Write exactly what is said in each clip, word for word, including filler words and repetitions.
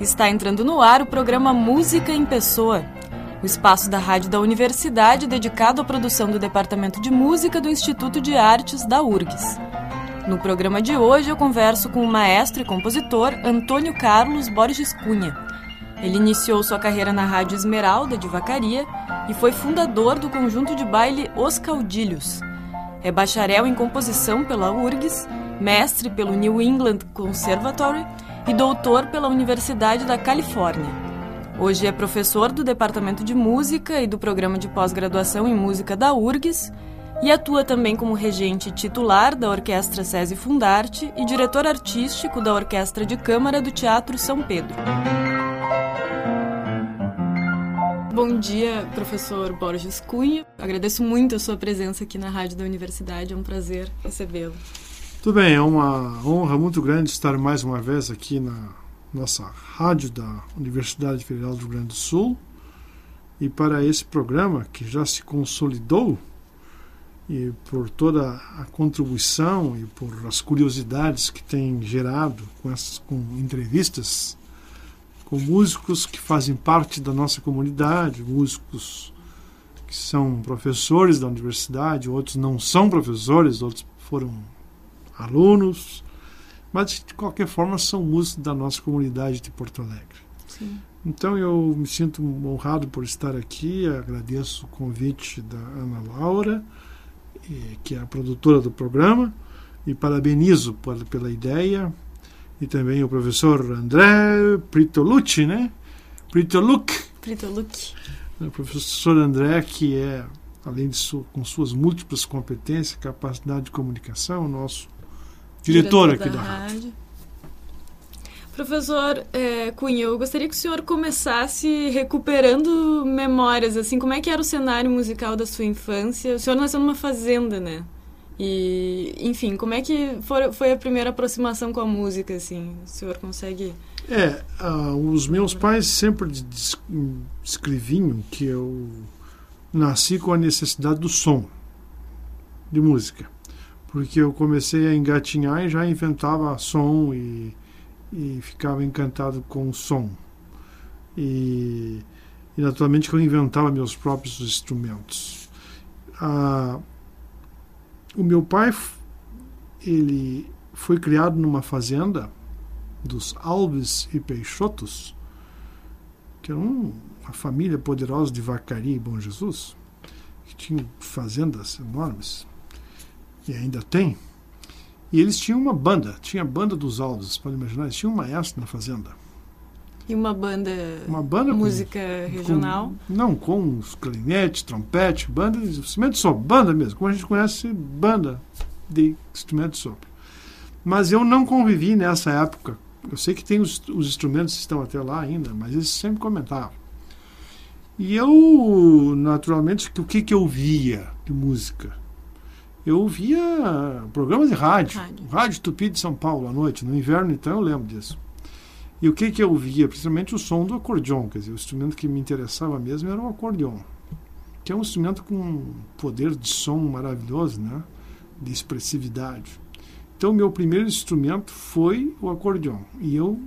Está entrando no ar o programa Música em Pessoa, o espaço da rádio da universidade dedicado à produção do Departamento de Música do Instituto de Artes da U R G S. No programa de hoje eu converso com o maestro e compositor Antônio Carlos Borges Cunha. Ele iniciou sua carreira na Rádio Esmeralda de Vacaria e foi fundador do conjunto de baile Os Caudilhos. É bacharel em composição pela U R G S, mestre pelo New England Conservatory e doutor pela Universidade da Califórnia. Hoje é professor do Departamento de Música e do Programa de Pós-Graduação em Música da U R G S e atua também como regente titular da Orquestra SESI Fundarte e diretor artístico da Orquestra de Câmara do Teatro São Pedro. Bom dia, professor Borges Cunha. Agradeço muito a sua presença aqui na Rádio da Universidade. É um prazer recebê-lo. Tudo bem, é uma honra muito grande estar mais uma vez aqui na nossa rádio da Universidade Federal do Rio Grande do Sul. E para esse programa, que já se consolidou, e por toda a contribuição e por as curiosidades que tem gerado com, essas, com entrevistas com músicos que fazem parte da nossa comunidade, músicos que são professores da universidade, outros não são professores, outros foram alunos, mas de qualquer forma são músicos da nossa comunidade de Porto Alegre. Sim. Então eu me sinto honrado por estar aqui, agradeço o convite da Ana Laura, que é a produtora do programa, e parabenizo por, pela ideia, e também o professor André Pritolucci, né? Pritoluc. Pritoluc. O professor André, que é, além de su, com suas múltiplas competências, capacidade de comunicação, o nosso diretor, diretor aqui da, da rádio. rádio. Professor é, Cunha, eu gostaria que o senhor começasse recuperando memórias, assim, como é que era o cenário musical da sua infância? O senhor nasceu numa fazenda, né? E, enfim, como é que foi, foi a primeira aproximação com a música, assim? O senhor consegue... É, uh, os meus pais sempre descreviam que eu nasci com a necessidade do som, de música. Porque eu comecei a engatinhar e já inventava som e, e ficava encantado com o som. E, e naturalmente que eu inventava meus próprios instrumentos. Uh, O meu pai, ele foi criado numa fazenda dos Alves e Peixotos, que era um, uma família poderosa de Vacaria e Bom Jesus, que tinha fazendas enormes, e ainda tem. E eles tinham uma banda, tinha a banda dos Alves, pode imaginar, eles tinham um maestro na fazenda. E uma banda, uma banda música com, regional? Com, não, com os clarinetes, trompete, banda de instrumento de sopro, banda mesmo, como a gente conhece banda de instrumento de sopro. Mas eu não convivi nessa época. Eu sei que tem os, os instrumentos que estão até lá ainda, mas eles sempre comentavam. E eu, naturalmente, o que, que eu via de música? Eu via programas de rádio, rádio, rádio Tupi de São Paulo à noite, no inverno, então eu lembro disso. E o que, que eu via? Principalmente o som do acordeon, quer dizer, o instrumento que me interessava mesmo era o acordeon, que é um instrumento com um poder de som maravilhoso, né? De expressividade. Então, meu primeiro instrumento foi o acordeon. E eu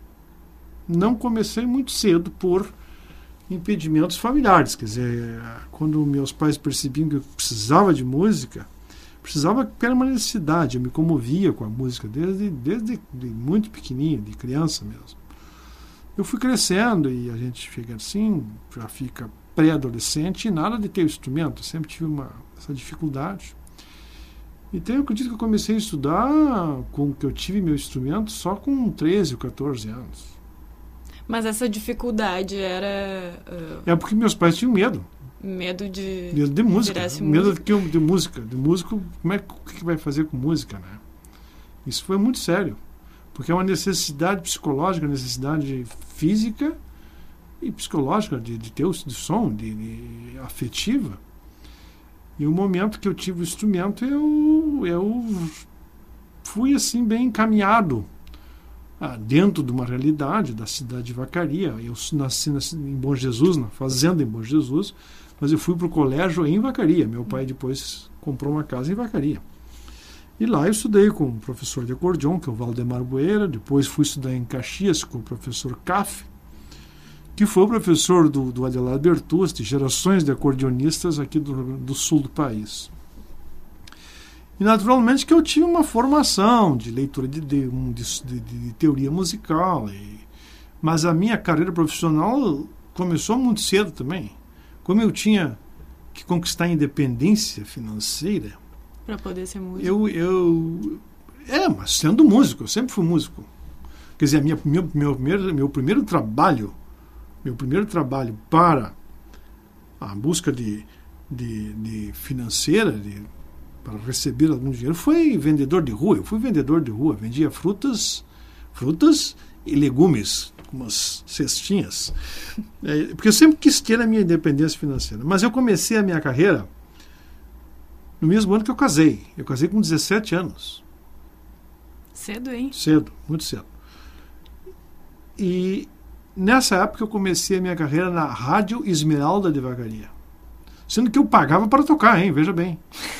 não comecei muito cedo por impedimentos familiares, quer dizer, quando meus pais percebiam que eu precisava de música, precisava pela uma necessidade, eu me comovia com a música desde, desde de muito pequenininho, de criança mesmo. Eu fui crescendo e a gente fica assim, já fica pré-adolescente e nada de ter instrumento, eu sempre tive uma, essa dificuldade. Então eu acredito que eu comecei a estudar com que eu tive meu instrumento só com treze ou quatorze anos. Mas essa dificuldade era... Uh... É porque meus pais tinham medo. Medo de... Medo de música. Medo música. De, de música. De músico, como é, o que vai fazer com música, né? Isso foi muito sério. Porque é uma necessidade psicológica, necessidade física e psicológica de, de ter o de som, de, de afetiva. E o momento que eu tive o instrumento, eu, eu fui assim bem encaminhado ah, dentro de uma realidade da cidade de Vacaria. Eu nasci, nasci em Bom Jesus, na fazenda em Bom Jesus, mas eu fui para o colégio em Vacaria. Meu pai depois comprou uma casa em Vacaria. E lá eu estudei com um professor de acordeon, que é o Valdemar Boeira. Depois fui estudar em Caxias com o professor Caff, que foi o professor do, do Adelar Bertus, de gerações de acordeonistas aqui do, do sul do país. E naturalmente que eu tive uma formação de leitura de, de, de, de teoria musical, e, mas a minha carreira profissional começou muito cedo também. Como eu tinha que conquistar a independência financeira, para poder ser músico. Eu, eu, é, mas sendo músico, eu sempre fui músico. Quer dizer, a minha, meu, meu, primeiro, meu primeiro trabalho, meu primeiro trabalho para a busca de, de, de financeira, de, para receber algum dinheiro, foi vendedor de rua. Eu fui vendedor de rua, vendia frutas, frutas e legumes, umas cestinhas. É, porque eu sempre quis ter a minha independência financeira. Mas eu comecei a minha carreira no mesmo ano que eu casei. Eu casei com dezessete anos. Cedo, hein? Cedo, muito cedo. E nessa época eu comecei a minha carreira na Rádio Esmeralda de Vacaria. Sendo que eu pagava para tocar, hein? Veja bem.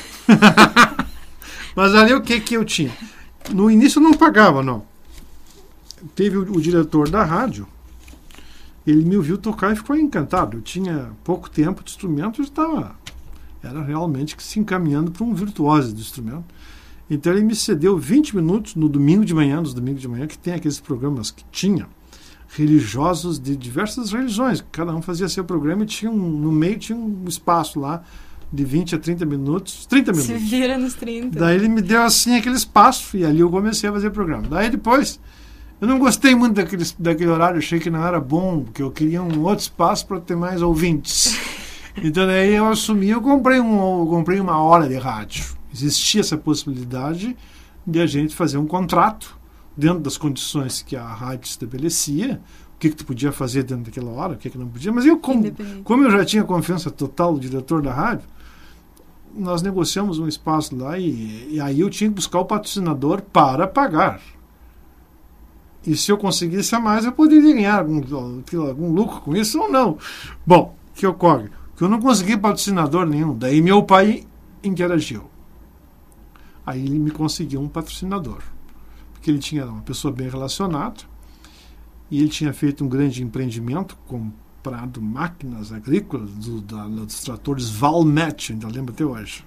Mas ali o que que eu tinha? No início eu não pagava, não. Teve o, o diretor da rádio, ele me ouviu tocar e ficou encantado. Eu tinha pouco tempo de instrumento, eu estava, era realmente se encaminhando para um virtuoso do instrumento. Então ele me cedeu vinte minutos no domingo de manhã, nos domingos de manhã, que tem aqueles programas que tinha religiosos de diversas religiões, cada um fazia seu programa e tinha um, no meio tinha um espaço lá de vinte a trinta minutos, trinta minutos. Se vira nos trinta. Daí ele me deu assim aquele espaço e ali eu comecei a fazer programa. Daí depois, eu não gostei muito daquele, daquele horário, achei que não era bom, porque eu queria um outro espaço para ter mais ouvintes. Então daí eu assumi, eu comprei, um, eu comprei uma hora de rádio. Existia essa possibilidade de a gente fazer um contrato dentro das condições que a rádio estabelecia, o que, que tu podia fazer dentro daquela hora, o que, que não podia. Mas eu, como, como eu já tinha confiança total do diretor da rádio, nós negociamos um espaço lá e, e aí eu tinha que buscar o patrocinador para pagar. E se eu conseguisse a mais, eu poderia ganhar algum, algum lucro com isso ou não. Bom, o que ocorre? Que eu não consegui patrocinador nenhum. Daí meu pai interagiu. Aí ele me conseguiu um patrocinador. Porque ele tinha uma pessoa bem relacionada e ele tinha feito um grande empreendimento, comprado máquinas agrícolas do, da, dos tratores Valmet, ainda lembro até hoje.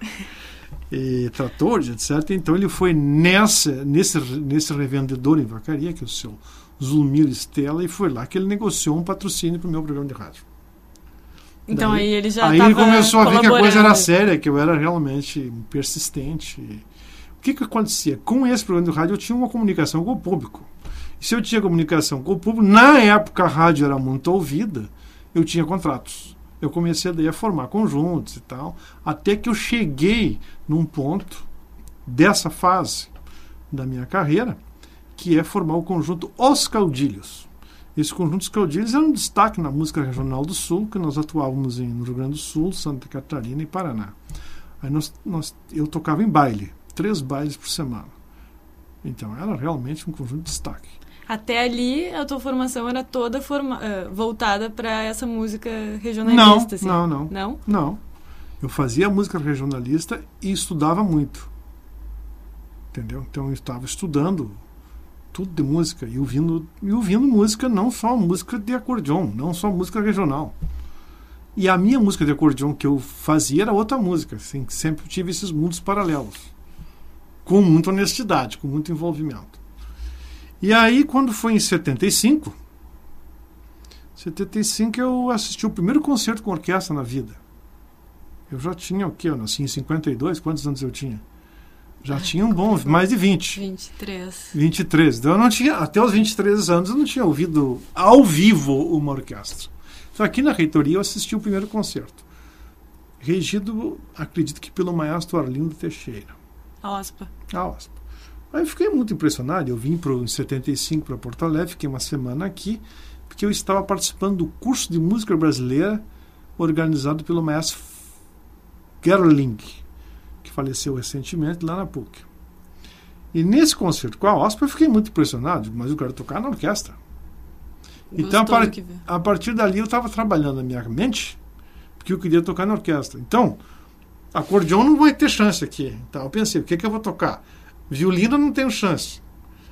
E tratores, etcétera. Então ele foi nessa, nesse, nesse revendedor em Vacaria, que é o seu Zulmir Estela, e foi lá que ele negociou um patrocínio para o meu programa de rádio. Então Daí, aí ele já Aí ele começou a ver que a coisa era séria, que eu era realmente persistente. O que que acontecia? Com esse programa de rádio eu tinha uma comunicação com o público. E se eu tinha comunicação com o público, na época a rádio era muito ouvida, eu tinha contratos. Eu comecei daí a formar conjuntos e tal, até que eu cheguei num ponto dessa fase da minha carreira, que é formar o conjunto Os Caudilhos. Esse conjunto Os Caudilhos era um destaque na música regional do Sul, que nós atuávamos em, no Rio Grande do Sul, Santa Catarina e Paraná. Aí nós, nós, eu tocava em baile, três bailes por semana. Então era realmente um conjunto de destaque. Até ali, a tua formação era toda forma, uh, voltada para essa música regionalista? Não, assim. não, não, não. Não. Eu fazia música regionalista e estudava muito. Entendeu? Então eu estava estudando tudo de música e ouvindo, e ouvindo música, não só música de acordeon, não só música regional. E a minha música de acordeon que eu fazia era outra música. Assim, sempre tive esses mundos paralelos. Com muita honestidade, com muito envolvimento. E aí, quando foi em setenta e cinco, setenta e cinco eu assisti o primeiro concerto com orquestra na vida. Eu já tinha o quê? Eu nasci em cinquenta e dois, quantos anos eu tinha? Já ah, tinha um bom, mais de vinte. vinte e três. vinte e três. Então eu não tinha, até os vinte e três anos eu não tinha ouvido ao vivo uma orquestra. Então aqui na reitoria eu assisti o primeiro concerto. Regido, acredito que pelo maestro Arlindo Teixeira. A OSPA. A OSPA. Aí eu fiquei muito impressionado. Eu vim pro, em setenta e cinco para Porto Alegre, fiquei uma semana aqui, porque eu estava participando do curso de música brasileira organizado pelo maestro Gerling, que faleceu recentemente lá na P U C. E nesse concerto com a OSPA eu fiquei muito impressionado, mas eu quero tocar na orquestra. Gostou então, a, par a partir dali eu estava trabalhando na minha mente, porque eu queria tocar na orquestra. Então, acordeon não vai ter chance aqui. Então eu pensei, o que, que eu vou tocar? Violino não tenho chance.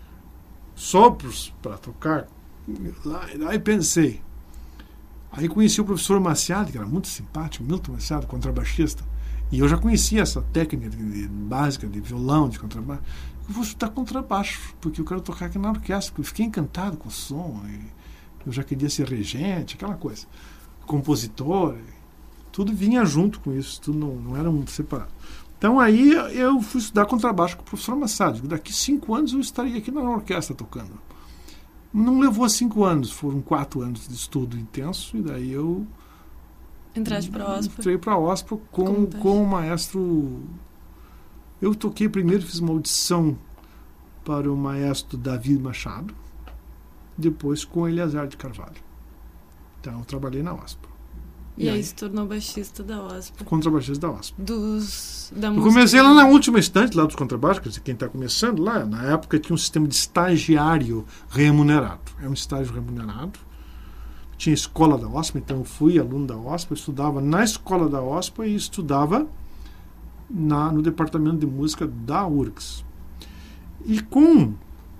Sopros para tocar. Lá, aí pensei. Aí conheci o professor Maciado, que era muito simpático, Milton Maciado, contrabaixista. E eu já conhecia essa técnica de, de, básica de violão, de contrabaixo. Eu vou estudar contrabaixo, porque eu quero tocar aqui na orquestra, porque eu fiquei encantado com o som. Eu já queria ser regente, aquela coisa. Compositor. Tudo vinha junto com isso, tudo não, não era muito separado. Então aí eu fui estudar contrabaixo com o professor Massad. Daqui cinco anos eu estaria aqui na orquestra tocando. Não levou cinco anos, foram quatro anos de estudo intenso, e daí eu entraste para a OSPA? Entrei para a OSPA com, com o maestro. Eu toquei primeiro, fiz uma audição para o maestro Davi Machado, depois com o Eleazar de Carvalho. Então eu trabalhei na OSPA. E, e aí, aí se tornou baixista da OSPA. Contrabaixista da OSPA. Dos, da eu música. comecei lá na última estante, lá dos contrabaixos, quer dizer, quem está começando lá, na época tinha um sistema de estagiário remunerado. É um estágio remunerado. Tinha escola da OSPA, então eu fui aluno da OSPA, estudava na escola da OSPA e estudava na, no departamento de música da URGS. E com,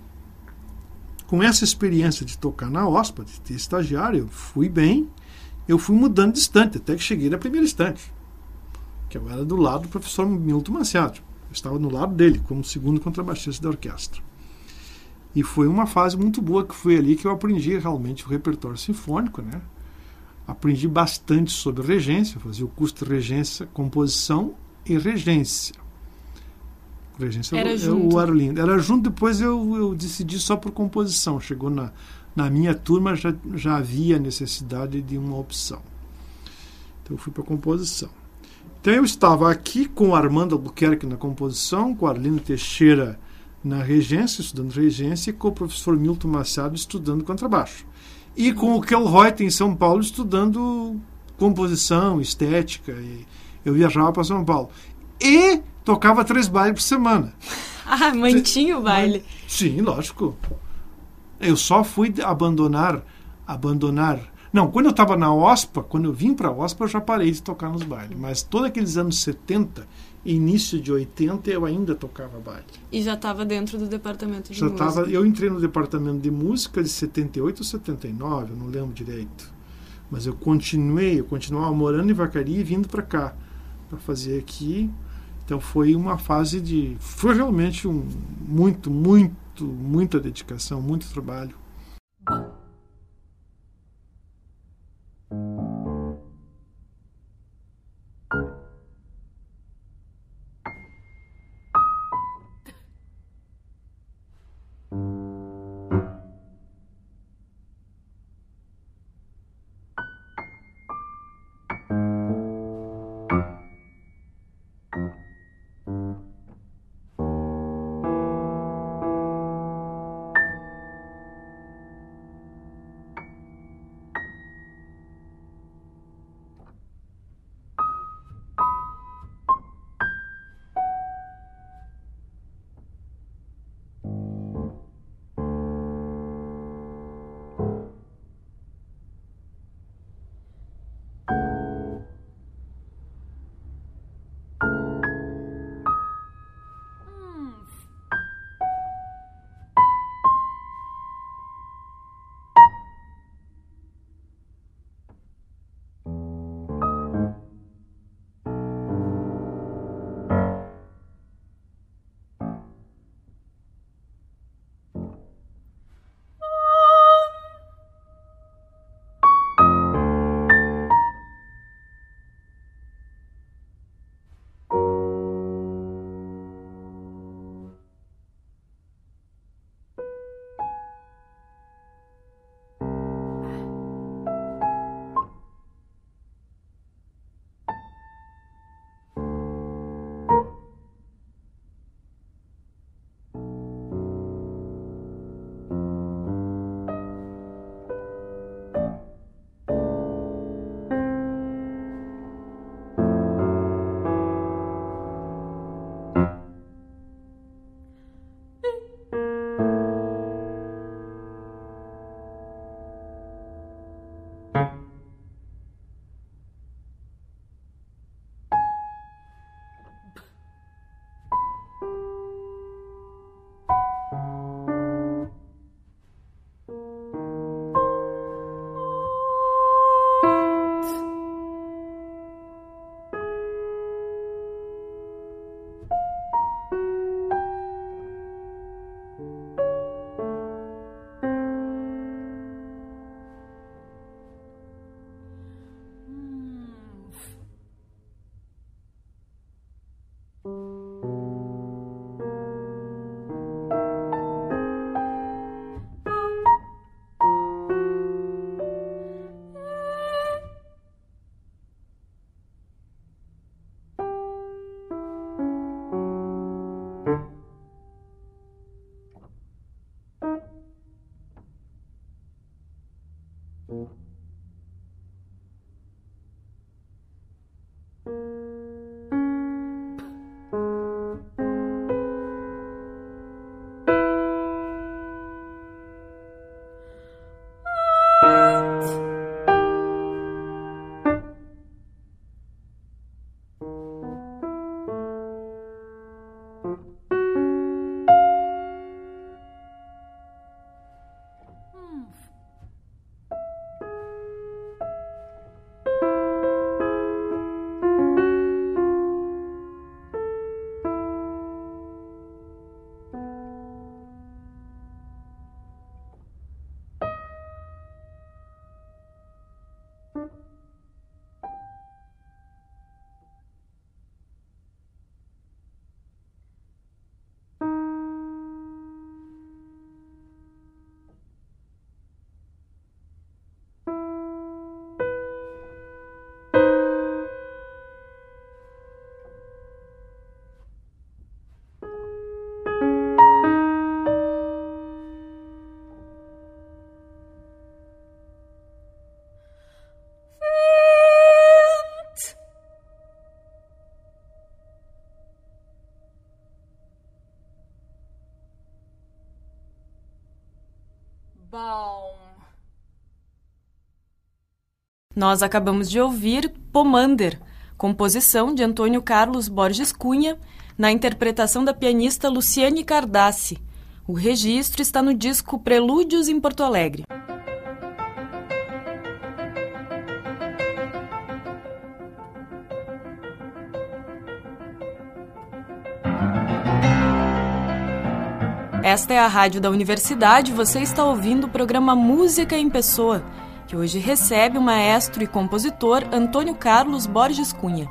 com essa experiência de tocar na OSPA, de ter estagiário, eu fui bem. Eu fui mudando de estante, até que cheguei na primeira estante, que eu era do lado do professor Milton Maciado. Eu estava no lado dele, como segundo contrabaixista da orquestra. E foi uma fase muito boa, que foi ali que eu aprendi realmente o repertório sinfônico, né? Aprendi bastante sobre regência, fazia o curso de regência, composição e regência. Regência era eu, junto. Eu era lindo. Era junto, depois eu, eu decidi só por composição. Chegou na... Na minha turma já, já havia necessidade de uma opção. Então eu fui para a composição. Então eu estava aqui com o Armando Albuquerque na composição, com o Arlindo Teixeira na regência, estudando regência, e com o professor Milton Maciado estudando contrabaixo. E com o Kelroyd em São Paulo estudando composição, estética. E eu viajava para São Paulo. E tocava três bailes por semana. Ah, mantinha o baile. Sim, lógico. Eu só fui abandonar, abandonar... Não, quando eu estava na OSPA, quando eu vim para a OSPA, eu já parei de tocar nos bailes. Mas todos aqueles anos setenta, início de oitenta, eu ainda tocava baile. E já estava dentro do departamento de já música? Tava, eu entrei no departamento de música de setenta e oito ou setenta e nove, eu não lembro direito. Mas eu continuei, eu continuava morando em Vacaria e vindo para cá, para fazer aqui. Então foi uma fase de... Foi realmente um muito, muito, muita dedicação, muito trabalho. Nós acabamos de ouvir Pomander, composição de Antônio Carlos Borges Cunha, na interpretação da pianista Luciane Cardassi. O registro está no disco Prelúdios em Porto Alegre. Esta é a Rádio da Universidade, você está ouvindo o programa Música em Pessoa, que hoje recebe o maestro e compositor Antônio Carlos Borges Cunha.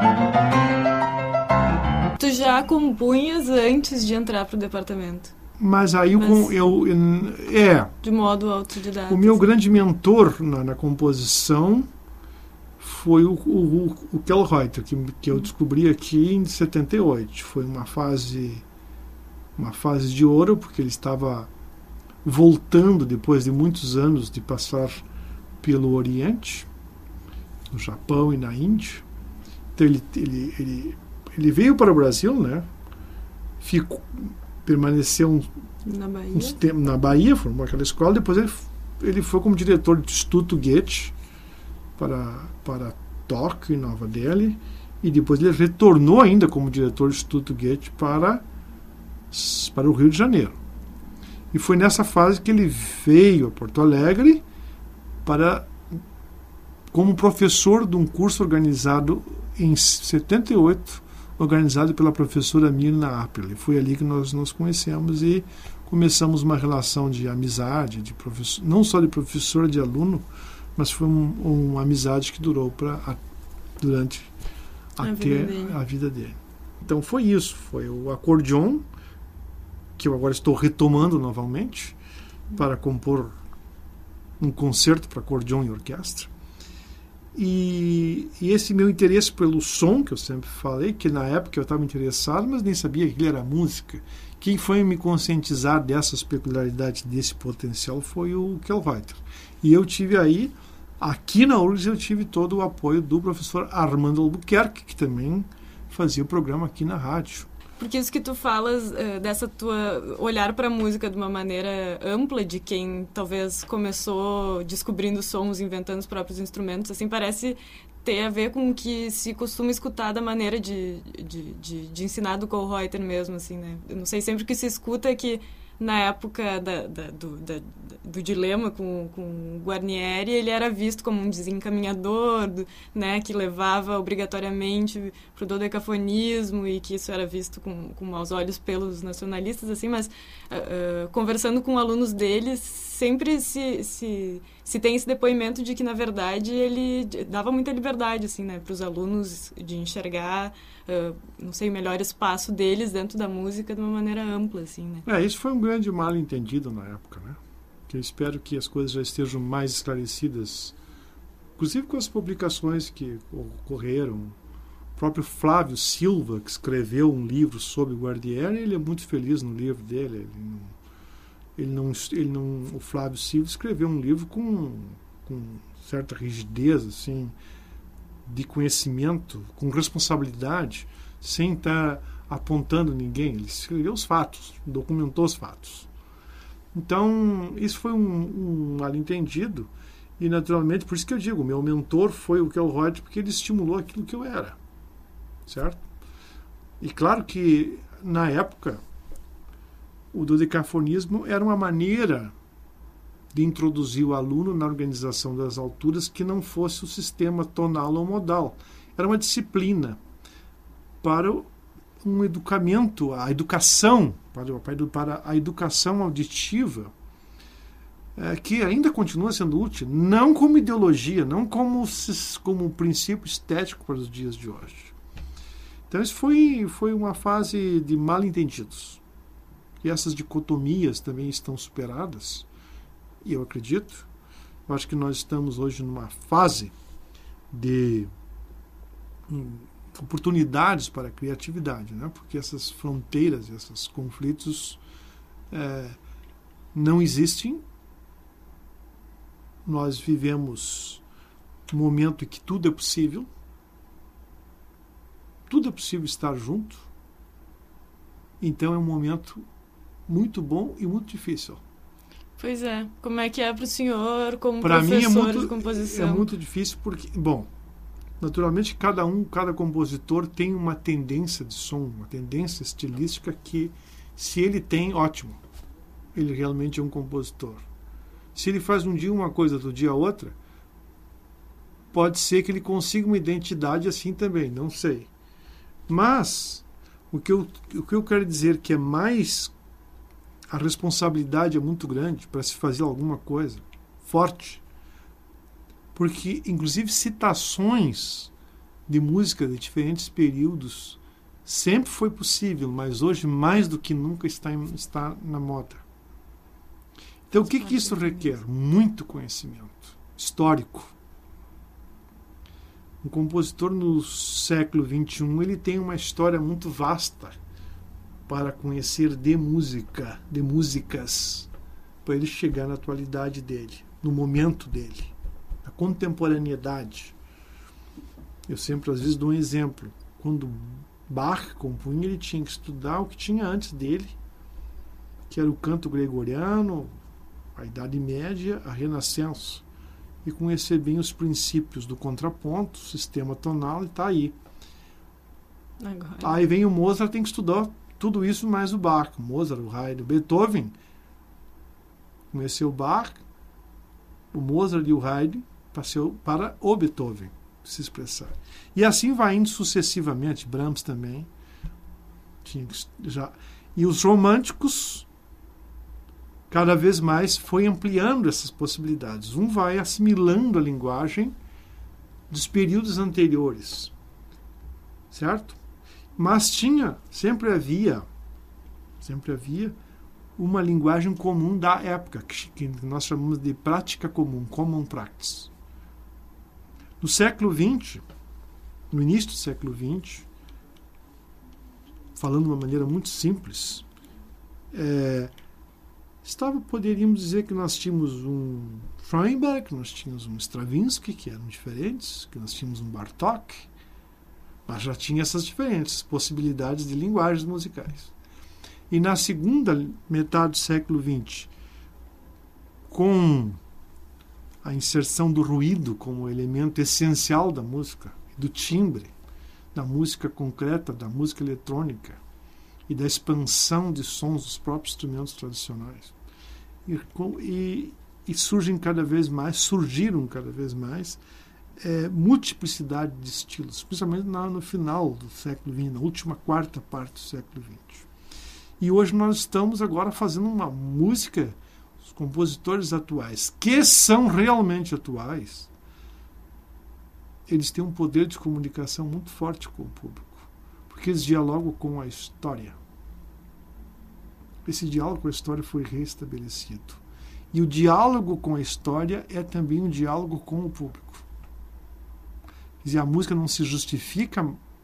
Tu já compunhas antes de entrar para o departamento? Mas aí Mas, com, eu... É. De modo autodidata. O meu assim. grande mentor na, na composição foi o, o, o Kellreuter, que, que eu descobri aqui em setenta e oito. Foi uma fase... uma fase de ouro, porque ele estava voltando depois de muitos anos de passar pelo Oriente, no Japão e na Índia. Então ele, ele, ele, ele veio para o Brasil, né? Ficou, permaneceu um, na Bahia, uns tempos na Bahia, formou aquela escola, depois ele, ele foi como diretor do Instituto Goethe para, para Tóquio e Nova Delhi, e depois ele retornou ainda como diretor do Instituto Goethe para para o Rio de Janeiro. E foi nessa fase que ele veio a Porto Alegre para como professor de um curso organizado em setenta e oito, organizado pela professora Mirna Appel. Foi ali que nós nos conhecemos e começamos uma relação de amizade, de professor, não só de professor, de aluno, mas foi um, uma amizade que durou pra, a, durante a até vida a vida dele. Então foi isso, foi o acordeon, que eu agora estou retomando novamente para compor um concerto para acordeon e orquestra. E, e esse meu interesse pelo som, que eu sempre falei, que na época eu estava interessado, mas nem sabia que ele era música. Quem foi me conscientizar dessas peculiaridades, desse potencial, foi o Kellreuter. E eu tive aí, aqui na U R G S, eu tive todo o apoio do professor Armando Albuquerque, que também fazia o programa aqui na rádio. Porque isso que tu falas, uh, dessa tua olhar para a música de uma maneira ampla, de quem talvez começou descobrindo sons, inventando os próprios instrumentos, assim, parece ter a ver com o que se costuma escutar da maneira de, de, de, de ensinar do Kellreuter mesmo, assim, né? Eu não sei, sempre que se escuta é que na época da, da, do, da, do dilema com, com o Guarnieri, ele era visto como um desencaminhador, do, né, que levava obrigatoriamente para o dodecafonismo e que isso era visto com, com maus olhos pelos nacionalistas, assim, mas uh, uh, conversando com alunos deles, sempre se, se, se tem esse depoimento de que, na verdade, ele dava muita liberdade, assim, né, para os alunos de enxergar, uh, não sei, o melhor espaço deles dentro da música de uma maneira ampla, assim, né. É, isso foi um grande mal entendido na época, né? Que eu espero que as coisas já estejam mais esclarecidas, inclusive com as publicações que ocorreram. O próprio Flávio Silva, que escreveu um livro sobre o Guarnieri, ele é muito feliz no livro dele. Ele não, ele não, ele não, o Flávio Silva escreveu um livro com, com certa rigidez, assim, de conhecimento, com responsabilidade, sem estar apontando ninguém. Ele escreveu os fatos, documentou os fatos. Então, isso foi um, um mal-entendido, e naturalmente, por isso que eu digo, meu mentor foi o Kellreuter, porque ele estimulou aquilo que eu era, certo? E claro que, na época, o dodecafonismo era uma maneira de introduzir o aluno na organização das alturas que não fosse o sistema tonal ou modal. Era uma disciplina para um educamento, a educação, para a educação auditiva, é, que ainda continua sendo útil, não como ideologia, não como, como princípio estético para os dias de hoje. Então isso foi, foi uma fase de mal-entendidos. E essas dicotomias também estão superadas, e eu acredito, eu acho que nós estamos hoje numa fase de hum, oportunidades para a criatividade, né? Porque essas fronteiras, esses conflitos é, não existem. Nós vivemos um momento em que tudo é possível, tudo é possível estar junto, então é um momento muito bom e muito difícil. Pois é. Como é que é para o senhor, como pra professor mim é muito, de composição? É muito difícil porque, bom, naturalmente cada um, cada compositor tem uma tendência de som, uma tendência estilística que, se ele tem, ótimo. Ele realmente é um compositor. Se ele faz um dia uma coisa, outro dia outra, pode ser que ele consiga uma identidade assim também, não sei. Mas o que eu, o que eu quero dizer que é mais... A responsabilidade é muito grande para se fazer alguma coisa forte. Porque, inclusive, citações de música de diferentes períodos sempre foi possível, mas hoje, mais do que nunca, está, em, está na moda. Então, o que, que isso requer? Muito conhecimento histórico. Um compositor no século vinte e um ele tem uma história muito vasta para conhecer de música, de músicas, para ele chegar na atualidade dele, no momento dele, na contemporaneidade. Eu sempre, às vezes, dou um exemplo. Quando Bach compunha, ele tinha que estudar o que tinha antes dele, que era o canto gregoriano, a Idade Média, a Renascença, e conhecer bem os princípios do contraponto, sistema tonal, e está aí. Agora. Aí vem o Mozart, tem que estudar tudo isso mais o Bach. Mozart, o Haydn, Beethoven. Conheceu o Bach, o Mozart e o Haydn passou para o Beethoven se expressar. E assim vai indo sucessivamente. Brahms também. Tinha já. E os românticos, cada vez mais, foi ampliando essas possibilidades. Um vai assimilando a linguagem dos períodos anteriores. Certo? Mas tinha, sempre havia, sempre havia uma linguagem comum da época, que nós chamamos de prática comum, common practice. No século vinte, no início do século vinte, falando de uma maneira muito simples, é, estava, poderíamos dizer que nós tínhamos um Schoenberg, nós tínhamos um Stravinsky, que eram diferentes, que nós tínhamos um Bartók, mas já tinha essas diferentes possibilidades de linguagens musicais. E na segunda metade do século vinte, com a inserção do ruído como elemento essencial da música, do timbre, da música concreta, da música eletrônica e da expansão de sons dos próprios instrumentos tradicionais, e, e, e surgem cada vez mais, surgiram cada vez mais É, multiplicidade de estilos, principalmente na, no final do século vinte, na última quarta parte do século vinte. E hoje nós estamos agora fazendo uma música, os compositores atuais, que são realmente atuais, eles têm um poder de comunicação muito forte com o público, porque eles dialogam com a história. Esse diálogo com a história foi restabelecido. E o diálogo com a história é também um diálogo com o público. Quer dizer, a música não se justifica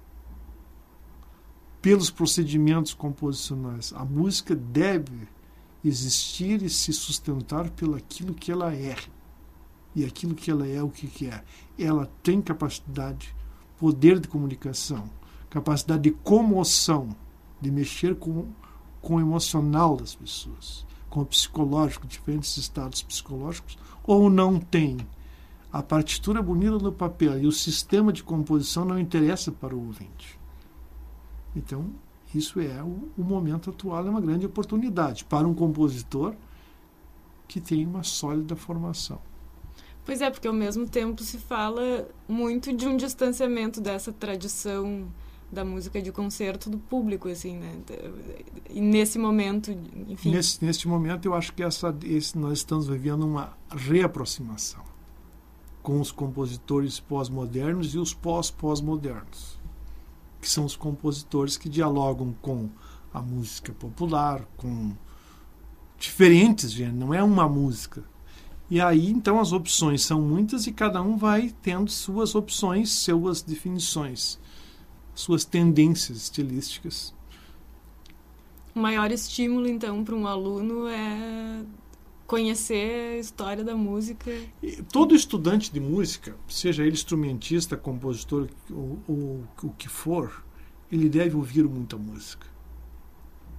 pelos procedimentos composicionais. A música deve existir e se sustentar pelo aquilo que ela é. E aquilo que ela é, o que, que é? Ela tem capacidade, poder de comunicação, capacidade de comoção, de mexer com, com o emocional das pessoas, com o psicológico, diferentes estados psicológicos, ou não tem. A partitura bonita no papel e o sistema de composição não interessa para o ouvinte. Então, isso é o, o momento atual, é uma grande oportunidade para um compositor que tem uma sólida formação. Pois é, porque ao mesmo tempo se fala muito de um distanciamento dessa tradição da música de concerto do público, assim, né? E nesse momento, enfim... Nesse, nesse momento, eu acho que essa, esse, nós estamos vivendo uma reaproximação com os compositores pós-modernos e os pós-pós-modernos, que são os compositores que dialogam com a música popular, com diferentes gêneros, não é uma música. E aí, então, as opções são muitas e cada um vai tendo suas opções, suas definições, suas tendências estilísticas. O maior estímulo, então, para um aluno é conhecer a história da música. E todo estudante de música, seja ele instrumentista, compositor ou, ou o que for, ele deve ouvir muita música.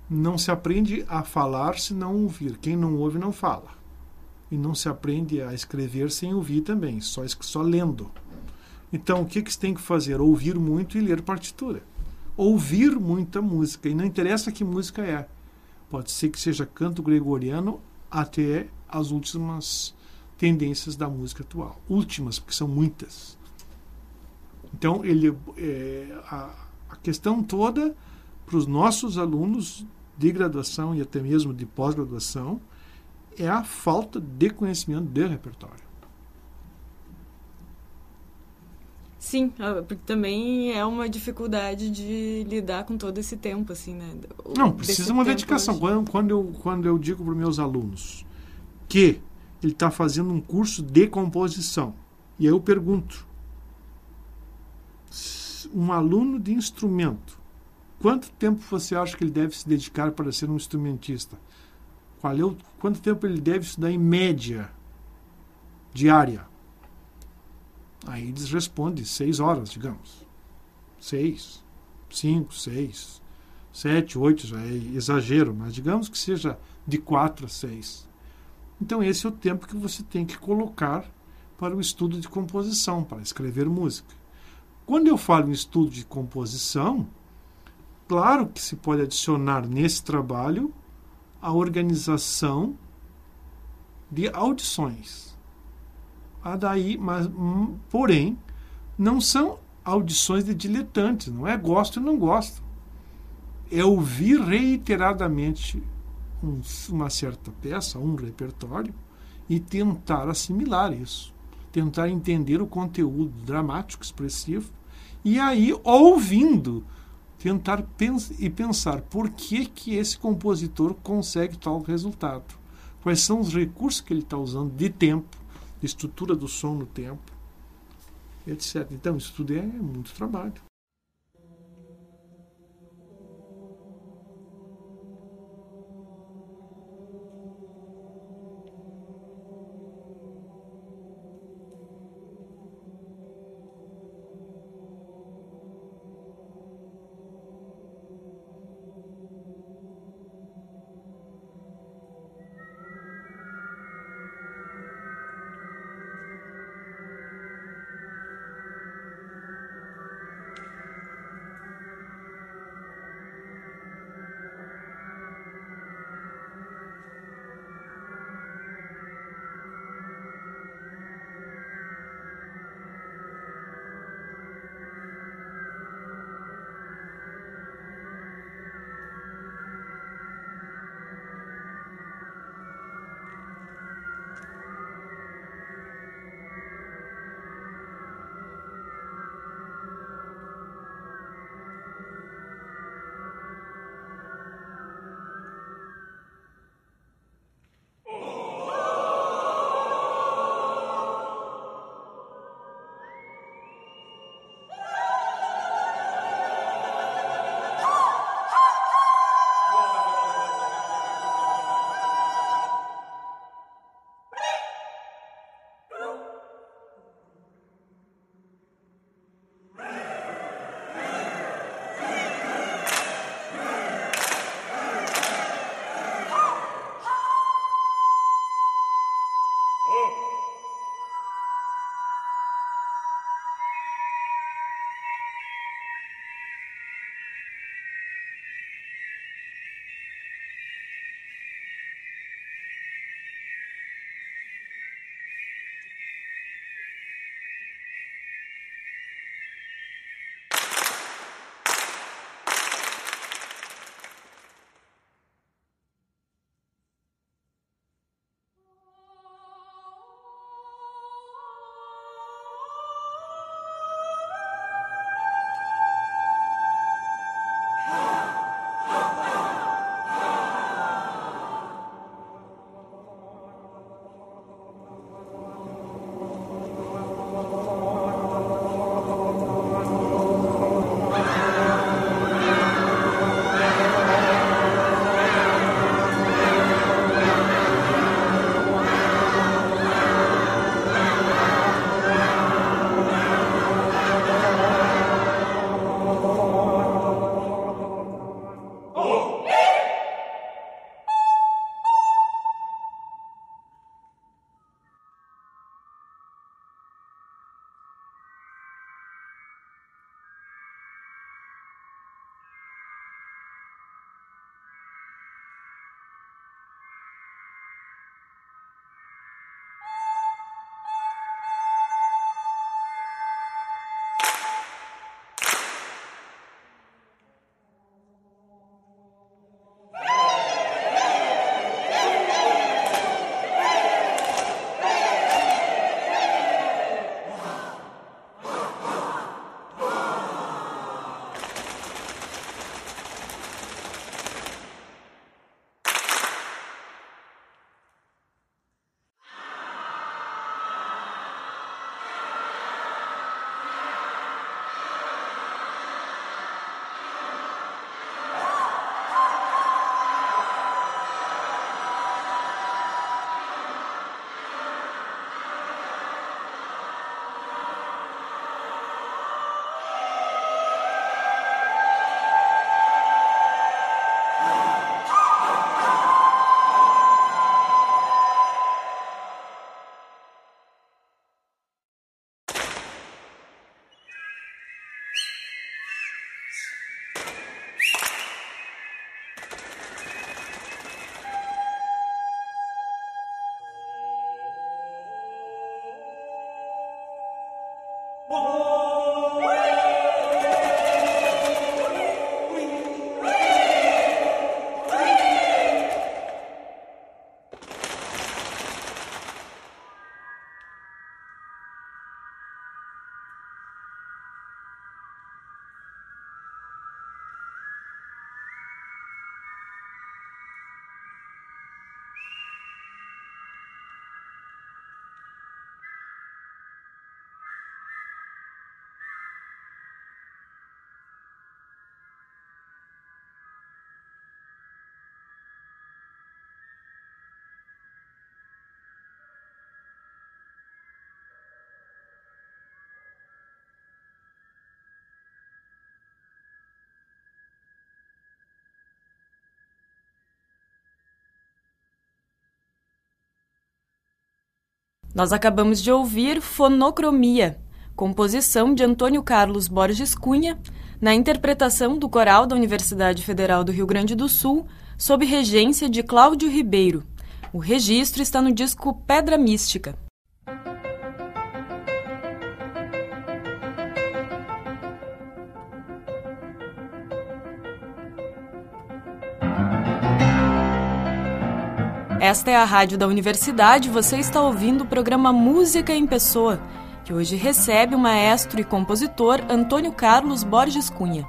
Não se aprende a falar se não ouvir. Quem não ouve não fala. E não se aprende a escrever sem ouvir também, só, só lendo. Então, o que, que você tem que fazer? Ouvir muito e ler partitura. Ouvir muita música. E não interessa que música é. Pode ser que seja canto gregoriano até as últimas tendências da música atual. Últimas, porque são muitas. Então, ele, é, a, a questão toda para os nossos alunos de graduação e até mesmo de pós-graduação é a falta de conhecimento de repertório. Sim, porque também é uma dificuldade de lidar com todo esse tempo, assim, né? O, Não, precisa uma dedicação. Quando, quando, eu, quando eu digo para os meus alunos que ele está fazendo um curso de composição, e aí eu pergunto, um aluno de instrumento, quanto tempo você acha que ele deve se dedicar para ser um instrumentista? Qual é o, quanto tempo ele deve estudar em média diária? Aí eles respondem seis horas, digamos. Seis, cinco, seis, sete, oito, já é exagero, mas digamos que seja de quatro a seis. Então esse é o tempo que você tem que colocar para o estudo de composição, para escrever música. Quando eu falo em estudo de composição, claro que se pode adicionar nesse trabalho a organização de audições. A daí, mas, hum, porém, não são audições de diletantes, não é gosto e não gosto. É ouvir reiteradamente um, uma certa peça, um repertório, e tentar assimilar isso. Tentar entender o conteúdo dramático, expressivo, e aí, ouvindo, tentar pens- e pensar por que, que esse compositor consegue tal resultado. Quais são os recursos que ele está usando de tempo, de estrutura do som no tempo, etcétera. Então, isso tudo é muito trabalho. Nós acabamos de ouvir Fonocromia, composição de Antônio Carlos Borges Cunha, na interpretação do Coral da Universidade Federal do Rio Grande do Sul, sob regência de Cláudio Ribeiro. O registro está no disco Pedra Mística. Esta é a Rádio da Universidade, você está ouvindo o programa Música em Pessoa, que hoje recebe o maestro e compositor Antônio Carlos Borges Cunha.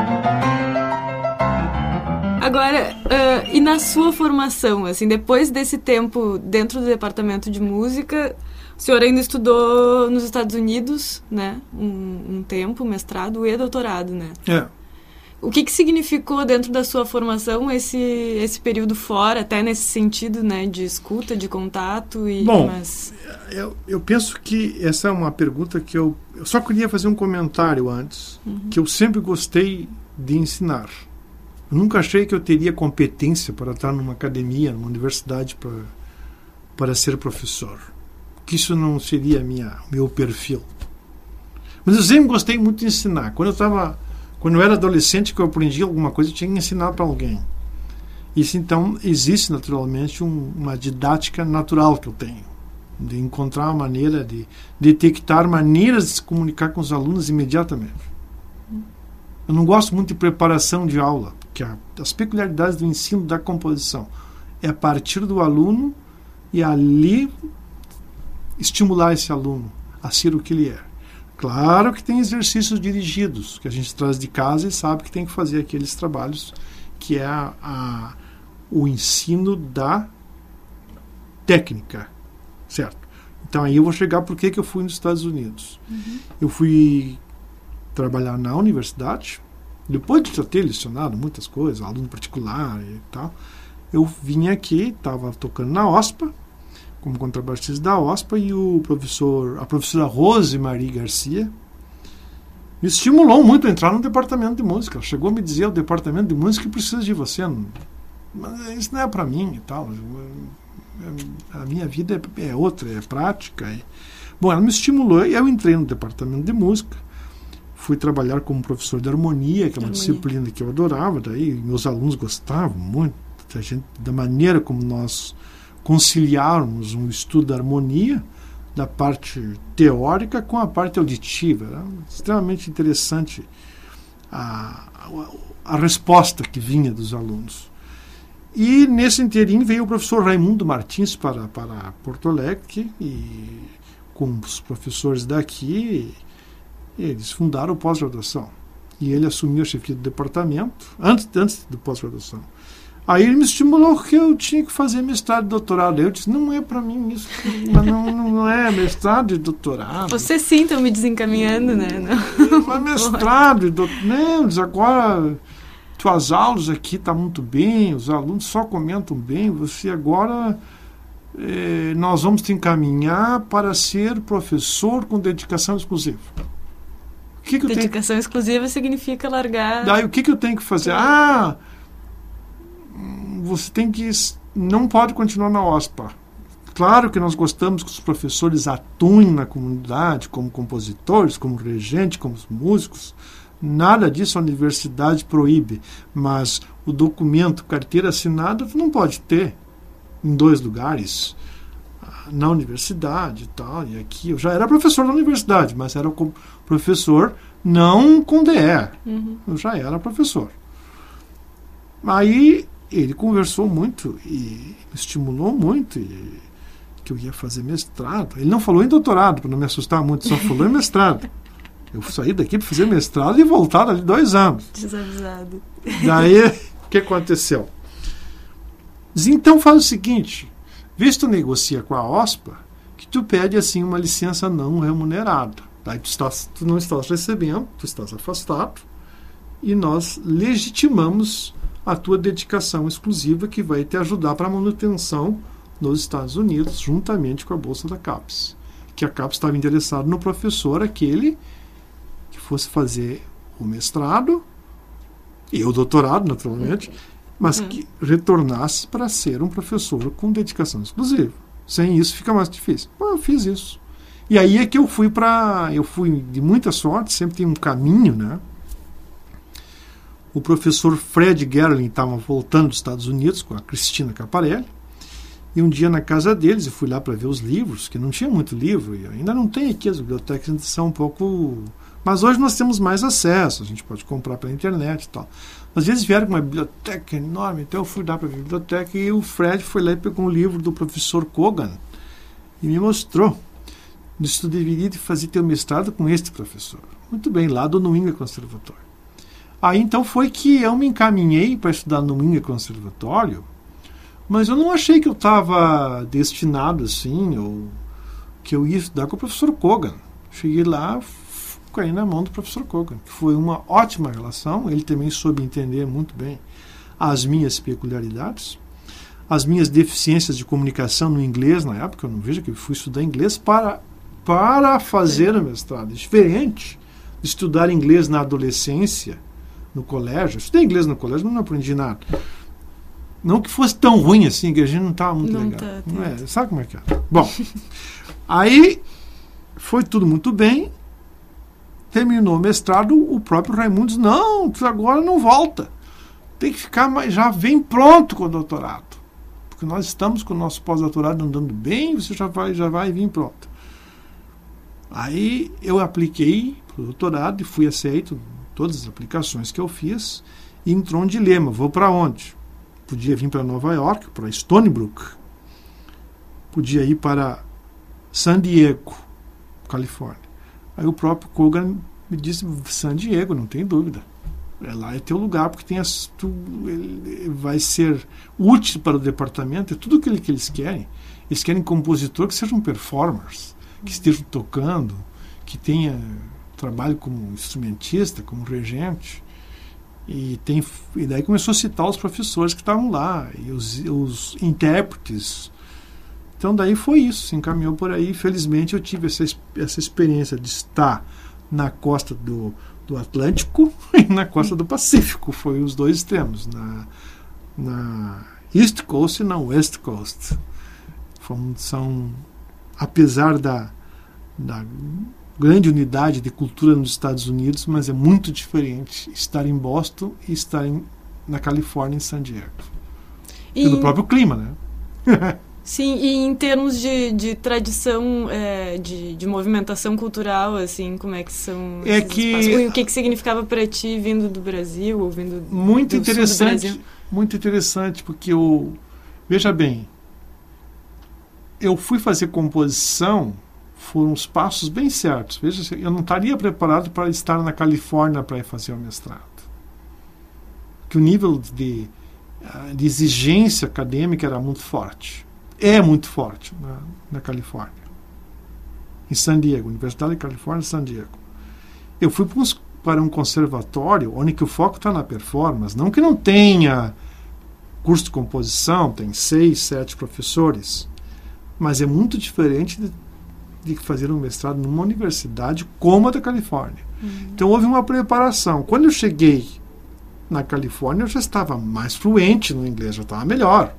Agora, uh, e na sua formação, assim, depois desse tempo dentro do departamento de música, o senhor ainda estudou nos Estados Unidos, né, um, um tempo, mestrado e doutorado, né? É. O que que significou dentro da sua formação esse, esse período fora, até nesse sentido, né, de escuta, de contato? E, Bom, mas... eu, eu penso que essa é uma pergunta que eu... Eu só queria fazer um comentário antes, uhum. que eu sempre gostei de ensinar. Eu nunca achei que eu teria competência para estar numa academia, numa universidade, para, para ser professor. Que isso não seria minha, o meu perfil. Mas eu sempre gostei muito de ensinar. Quando eu estava... Quando eu era adolescente, que eu aprendi alguma coisa, eu tinha que ensinar para alguém. Isso, então, existe naturalmente um, uma didática natural que eu tenho, de encontrar uma maneira de detectar maneiras de se comunicar com os alunos imediatamente. Eu não gosto muito de preparação de aula, porque a, as peculiaridades do ensino da composição é a partir do aluno e ali estimular esse aluno a ser o que ele é. Claro que tem exercícios dirigidos, que a gente traz de casa e sabe que tem que fazer aqueles trabalhos, que é a, a, o ensino da técnica, certo? Então aí eu vou chegar por que que eu fui nos Estados Unidos. Uhum. Eu fui trabalhar na universidade, depois de já ter lecionado muitas coisas, aluno particular e tal, eu vim aqui, estava tocando na OSPA, como contrabaixista da OSPA, e o professor, a professora Rose Marie Garcia me estimulou muito a entrar no departamento de música. Ela chegou a me dizer: o departamento de música precisa de você, mas isso não é para mim e tal, a minha vida é, é outra, é prática. E... Bom, ela me estimulou e eu entrei no departamento de música, fui trabalhar como professor de harmonia, que é uma harmonia. disciplina que eu adorava, daí meus alunos gostavam muito da, gente, da maneira como nós conciliarmos um estudo da harmonia, da parte teórica com a parte auditiva. Era extremamente interessante a, a, a resposta que vinha dos alunos. E nesse inteirinho veio o professor Raimundo Martins para, para Porto Alegre, e com os professores daqui, eles fundaram o pós-graduação. E ele assumiu a chefia do departamento, antes, antes do pós-graduação. Aí ele me estimulou que eu tinha que fazer mestrado e doutorado. Eu disse: não é para mim isso, não, não é mestrado e doutorado. Você sim está me desencaminhando, né? Não, não é mestrado e doutorado. Não, agora tuas aulas aqui estão tá muito bem, os alunos só comentam bem, você agora, eh, nós vamos te encaminhar para ser professor com dedicação exclusiva. O que que eu dedicação tenho... exclusiva significa largar... Daí o que, que eu tenho que fazer? Ah... você tem que... não pode continuar na OSPA. Claro que nós gostamos que os professores atuem na comunidade, como compositores, como regentes, como músicos. Nada disso a universidade proíbe. Mas o documento, carteira assinada, tu não pode ter em dois lugares. Na universidade e tal, e aqui. Eu já era professor na universidade, mas era professor não com D E. Uhum. Eu já era professor. Aí... ele conversou muito e me estimulou muito, e que eu ia fazer mestrado. Ele não falou em doutorado, para não me assustar muito, só falou em mestrado. Eu saí daqui para fazer mestrado e voltar ali dois anos. Desavisado. Daí, o que aconteceu? Diz: então faz o seguinte, vê se tu negocia com a OSPA, que tu pede assim uma licença não remunerada. Daí tu, estás, tu não estás recebendo, tu estás afastado, e nós legitimamos a tua dedicação exclusiva, que vai te ajudar para a manutenção nos Estados Unidos, juntamente com a bolsa da CAPES. Que a CAPES estava interessada no professor aquele que fosse fazer o mestrado e o doutorado, naturalmente, mas uhum. que retornasse para ser um professor com dedicação exclusiva. Sem isso fica mais difícil. Bom, eu fiz isso. E aí é que eu fui para... Eu fui de muita sorte, sempre tem um caminho, né? O professor Fred Gerling estava voltando dos Estados Unidos com a Cristina Caparelli. E um dia na casa deles, eu fui lá para ver os livros, que não tinha muito livro, e ainda não tem aqui, as bibliotecas são um pouco... Mas hoje nós temos mais acesso, a gente pode comprar pela internet e tal. Às vezes vieram com uma biblioteca enorme, então eu fui lá para a biblioteca e o Fred foi lá e pegou um livro do professor Kogan e me mostrou. Disse, tu deveria fazer teu mestrado com este professor. Muito bem, lá do New England Conservatório. Aí então foi que eu me encaminhei para estudar no New England Conservatório, mas eu não achei que eu estava destinado assim, ou que eu ia estudar com o professor Kogan. Cheguei lá, caí na mão do professor Kogan, que foi uma ótima relação. Ele também soube entender muito bem as minhas peculiaridades, as minhas deficiências de comunicação no inglês na época. Eu não vejo que eu fui estudar inglês para, para fazer o mestrado. É diferente de estudar inglês na adolescência, no colégio. Eu estudei inglês no colégio, mas não aprendi nada. Não que fosse tão ruim assim, que a gente não estava muito não legal. Tá, não é? Sabe como é que é? Bom, aí foi tudo muito bem. Terminou o mestrado, o próprio Raimundo disse, não, agora não volta. Tem que ficar, mais, já vem pronto com o doutorado. Porque nós estamos com o nosso pós-doutorado andando bem, você já vai, já vai vir pronto. Aí eu apliquei para o doutorado e fui aceito todas as aplicações que eu fiz, e entrou um dilema, vou para onde? Podia vir para Nova York, para Stony Brook. Podia ir para San Diego, Califórnia. Aí o próprio Kogan me disse, San Diego, não tem dúvida. É lá é teu lugar, porque tem as, tu, ele vai ser útil para o departamento, é tudo aquilo que eles querem. Eles querem compositor que sejam performers, que estejam tocando, que tenha trabalho como instrumentista, como regente. E, tem, e daí começou a citar os professores que estavam lá, e os, os intérpretes. Então daí foi isso, se encaminhou por aí. Felizmente eu tive essa, essa experiência de estar na costa do, do Atlântico e na costa do Pacífico. Foi os dois extremos, na, na East Coast e na West Coast. São, apesar da, da grande unidade de cultura nos Estados Unidos, mas é muito diferente estar em Boston e estar em, na Califórnia, em San Diego. E pelo próprio clima, né? Sim, e em termos de, de tradição, é, de, de movimentação cultural, assim, como é que são é que espaços? E o que, que significava para ti vindo do Brasil ou vindo muito do interessante, sul do Brasil? Muito interessante, porque eu, veja bem, eu fui fazer composição, foram os passos bem certos. Veja, eu não estaria preparado para estar na Califórnia para ir fazer o mestrado. Que o nível de, de exigência acadêmica era muito forte. É muito forte na, na Califórnia. Em San Diego, Universidade da Califórnia, San Diego. Eu fui para, uns, para um conservatório onde que o foco está na performance. Não que não tenha curso de composição, tem seis, sete professores. Mas é muito diferente de, de fazer um mestrado numa universidade como a da Califórnia. Uhum. Então houve uma preparação. Quando eu cheguei na Califórnia, eu já estava mais fluente no inglês, já estava melhor.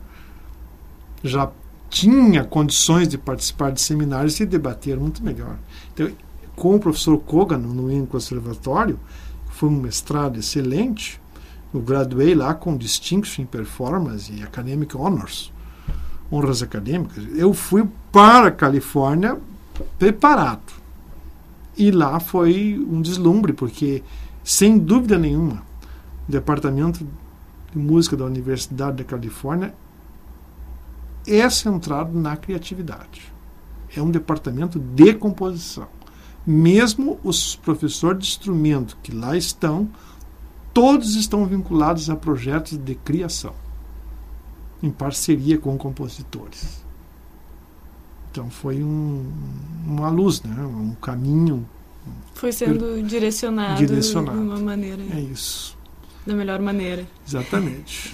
Já tinha condições de participar de seminários e debater muito melhor. Então, com o professor Kogan no England Conservatório, foi um mestrado excelente, eu graduei lá com Distinction in Performance e Academic Honors, honras acadêmicas. Eu fui para a Califórnia preparado. E lá foi um deslumbre, porque, sem dúvida nenhuma, o Departamento de Música da Universidade da Califórnia é centrado na criatividade. É um departamento de composição. Mesmo os professores de instrumento que lá estão, todos estão vinculados a projetos de criação, em parceria com compositores. Então foi um, uma luz, né? Um caminho. Foi sendo direcionado, direcionado de uma maneira. É isso. Da melhor maneira. Exatamente.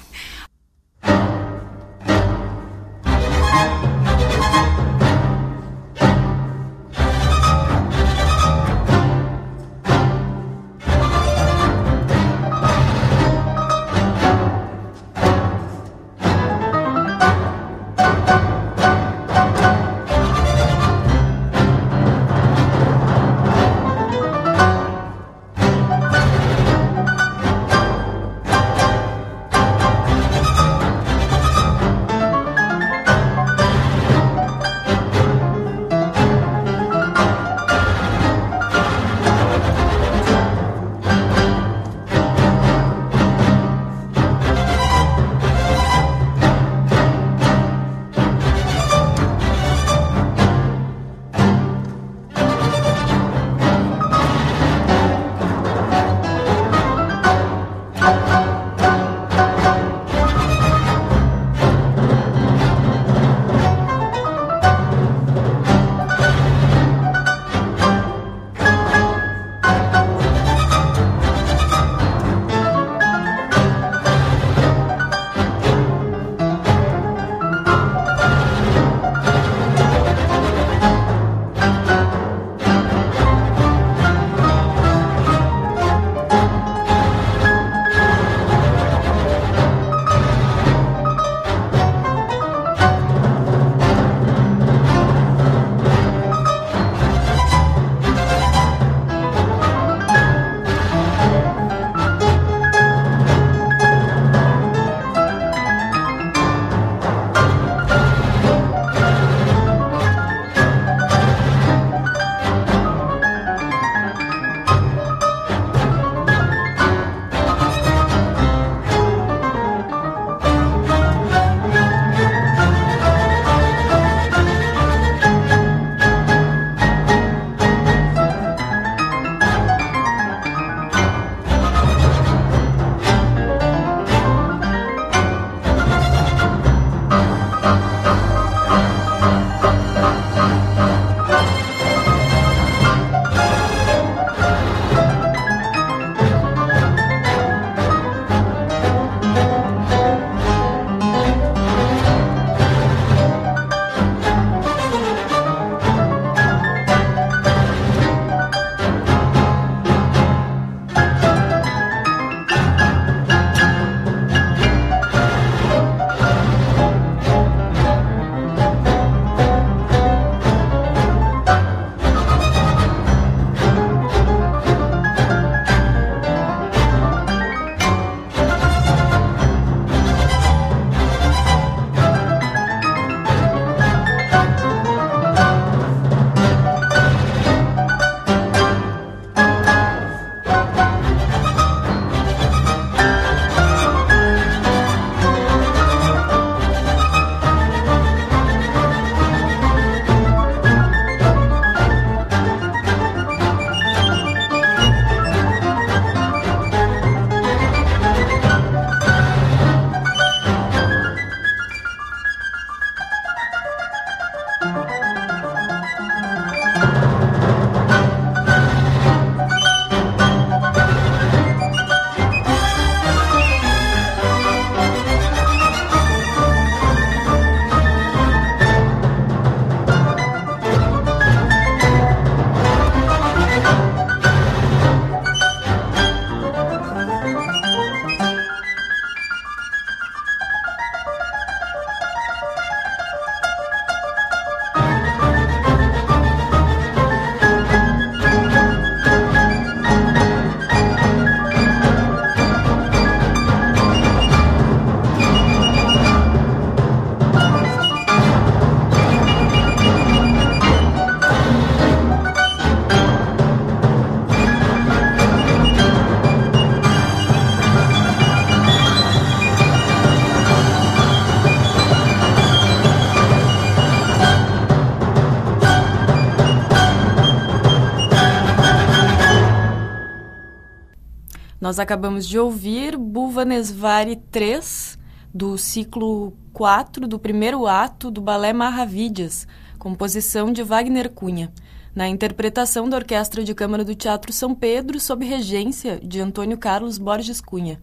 Nós acabamos de ouvir Bhuvaneswari três, do ciclo quatro do primeiro ato do Balé Mahavidyas, composição de Wagner Cunha, na interpretação da Orquestra de Câmara do Teatro São Pedro, sob regência de Antônio Carlos Borges Cunha.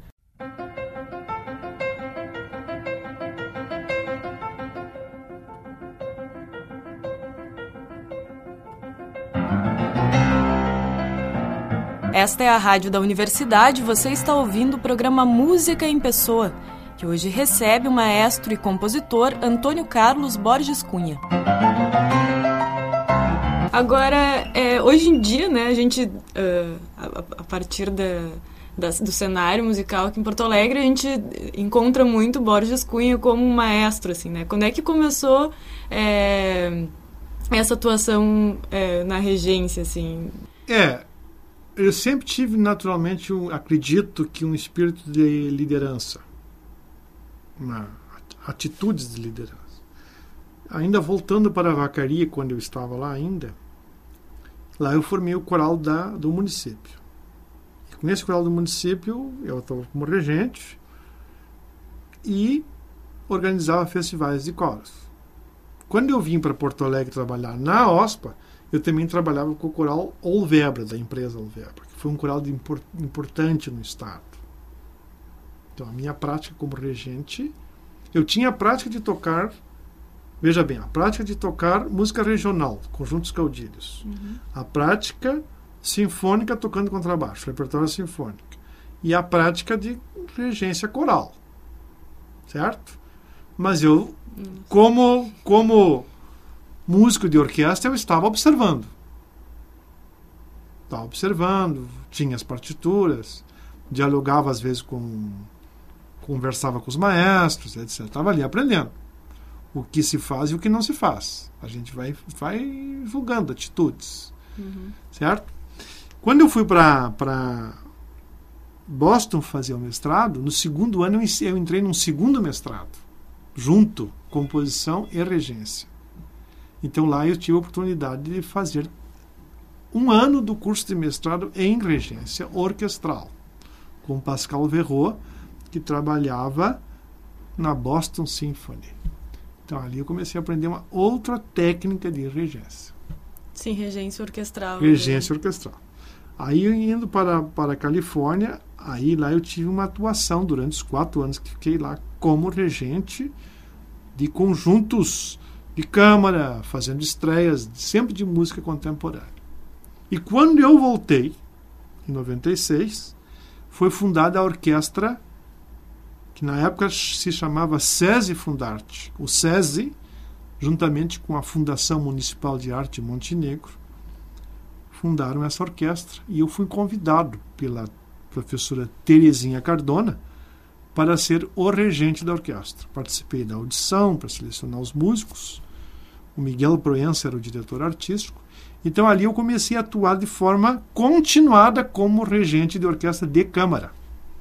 Esta é a Rádio da Universidade, você está ouvindo o programa Música em Pessoa, que hoje recebe o maestro e compositor Antônio Carlos Borges Cunha. Agora, é, hoje em dia, né, a gente, uh, a, a partir da, da, do cenário musical aqui em Porto Alegre, a gente encontra muito Borges Cunha como um maestro, assim, né? Quando é que começou é, essa atuação é, na regência, assim? É... Eu sempre tive, naturalmente, um, acredito que um espírito de liderança, uma, atitudes de liderança. Ainda voltando para a Vacaria, quando eu estava lá ainda, lá eu formei o coral da, do município. E com esse coral do município, eu estava como regente e organizava festivais de coros. Quando eu vim para Porto Alegre trabalhar na OSPA, eu também trabalhava com o coral Olvebra, da empresa Olvebra, que foi um coral de import, importante no estado. Então, a minha prática como regente, eu tinha a prática de tocar, veja bem, a prática de tocar música regional, conjuntos caudilhos. Uhum. A prática sinfônica tocando contrabaixo, repertório sinfônico. E a prática de regência coral. Certo? Mas eu, uhum. como... como músico de orquestra, eu estava observando. Estava observando, tinha as partituras, dialogava às vezes com... conversava com os maestros, etcétera. Estava ali aprendendo o que se faz e o que não se faz. A gente vai, vai julgando atitudes. Uhum. Certo? Quando eu fui para Boston fazer o mestrado, no segundo ano eu, eu entrei num segundo mestrado, junto, composição e regência. Então, lá eu tive a oportunidade de fazer um ano do curso de mestrado em regência orquestral, com Pascal Verrot, que trabalhava na Boston Symphony. Então, ali eu comecei a aprender uma outra técnica de regência. Sim, regência orquestral. Regência né? orquestral. Aí, indo para, para a Califórnia, aí lá eu tive uma atuação durante os quatro anos que fiquei lá como regente de conjuntos de câmara, fazendo estreias, sempre de música contemporânea. E quando eu voltei, em noventa e seis, foi fundada a orquestra, que na época se chamava SESI Fundarte. O SESI, juntamente com a Fundação Municipal de Arte Montenegro, fundaram essa orquestra. E eu fui convidado pela professora Terezinha Cardona para ser o regente da orquestra. Participei da audição para selecionar os músicos. O Miguel Proença era o diretor artístico. Então, ali eu comecei a atuar de forma continuada como regente de orquestra de câmara.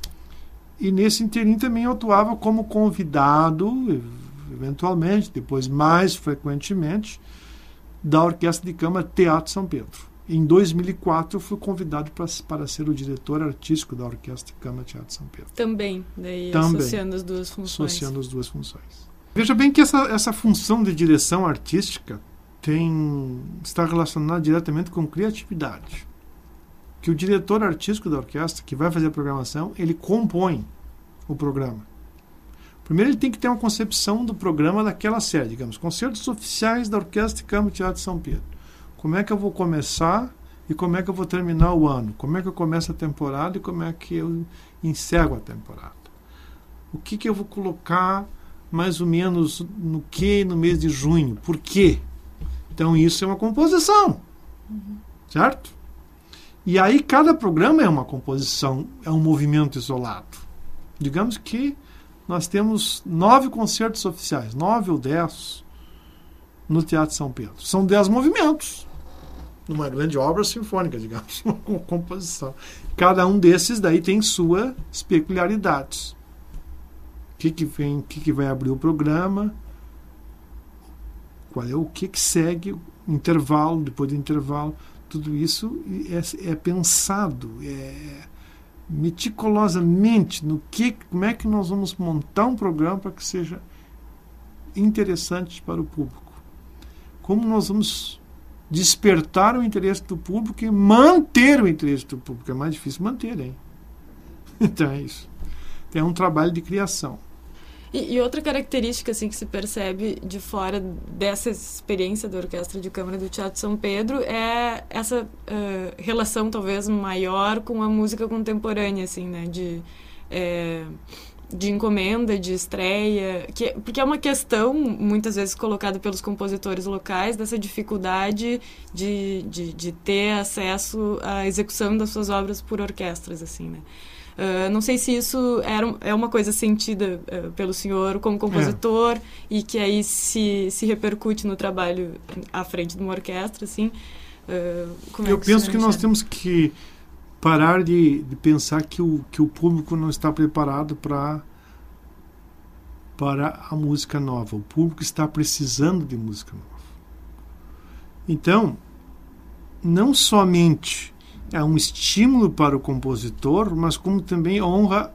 E nesse interim também eu atuava como convidado, eventualmente, depois mais frequentemente, da Orquestra de Câmara Teatro São Pedro. Em dois mil e quatro, eu fui convidado para, para ser o diretor artístico da Orquestra de Câmara Teatro São Pedro. Também, daí Também, associando as duas funções. Associando as duas funções. Veja bem que essa, essa função de direção artística tem, está relacionada diretamente com criatividade. Que o diretor artístico da orquestra, que vai fazer a programação, ele compõe o programa. Primeiro ele tem que ter uma concepção do programa daquela série, digamos, concertos oficiais da Orquestra de Câmara Teatro São Pedro. Como é que eu vou começar e como é que eu vou terminar o ano? Como é que eu começo a temporada e como é que eu encerro a temporada? O que, que eu vou colocar mais ou menos no que no mês de junho? Por quê? Então isso é uma composição. Uhum. Certo? E aí cada programa é uma composição, é um movimento isolado. Digamos que nós temos nove concertos oficiais, nove ou dez no Teatro São Pedro. São dez movimentos. Numa grande obra sinfônica, digamos, uma composição. Cada um desses daí tem suas peculiaridades. O que que vem, o que que vai abrir o programa, qual é o que que segue, intervalo, depois do intervalo, tudo isso é, é pensado, é, meticulosamente no que, como é que nós vamos montar um programa para que seja interessante para o público. Como nós vamos despertar o interesse do público e manter o interesse do público. É mais difícil manter, hein? Então é isso. É um trabalho de criação. E, e outra característica assim, que se percebe de fora dessa experiência da Orquestra de Câmara do Teatro São Pedro é essa uh, relação talvez maior com a música contemporânea, assim, né? De, é, de encomenda, de estreia, que, porque é uma questão muitas vezes colocada pelos compositores locais dessa dificuldade de, de, de ter acesso à execução das suas obras por orquestras, assim, né? Uh, não sei se isso era, é uma coisa sentida uh, pelo senhor como compositor é. E que aí se, se repercute no trabalho à frente de uma orquestra, assim. Uh, como Eu é que penso que nós temos que parar de, de pensar que o, que o público não está preparado para para a música nova. O público está precisando de música nova. Então, não somente é um estímulo para o compositor, mas como também honra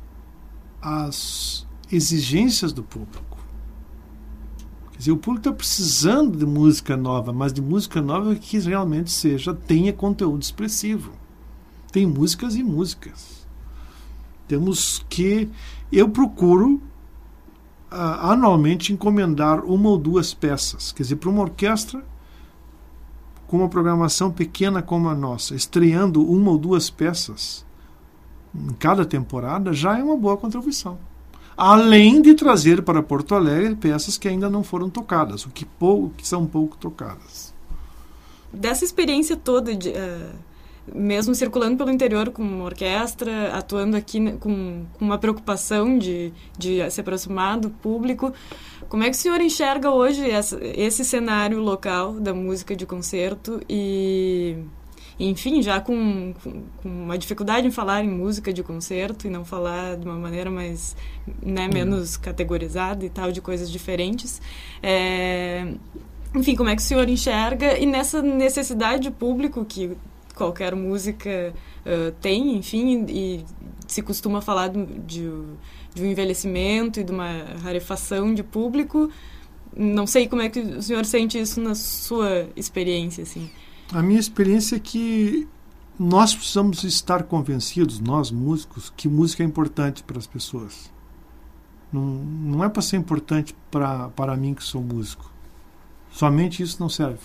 as exigências do público. Quer dizer, o público está precisando de música nova, mas de música nova que realmente seja, tenha conteúdo expressivo. Tem músicas e músicas. Temos que... Eu procuro uh, anualmente encomendar uma ou duas peças. Quer dizer, para uma orquestra com uma programação pequena como a nossa, estreando uma ou duas peças em cada temporada, já é uma boa contribuição. Além de trazer para Porto Alegre peças que ainda não foram tocadas, o que, pou, que são pouco tocadas. Dessa experiência toda, de, uh, mesmo circulando pelo interior com uma orquestra, atuando aqui com, com uma preocupação de, de se aproximar do público, como é que o senhor enxerga hoje essa, esse cenário local da música de concerto e, enfim, já com, com, com uma dificuldade em falar em música de concerto e não falar de uma maneira mais, né, menos categorizada e tal, de coisas diferentes. É, enfim, como é que o senhor enxerga e nessa necessidade de público que qualquer música uh, tem, enfim, e se costuma falar de... de de um envelhecimento e de uma rarefação de público. Não sei como é que o senhor sente isso na sua experiência, assim. A minha experiência é que nós precisamos estar convencidos, nós músicos, que música é importante para as pessoas. Não, não é para ser importante para, para mim que sou músico. Somente isso não serve.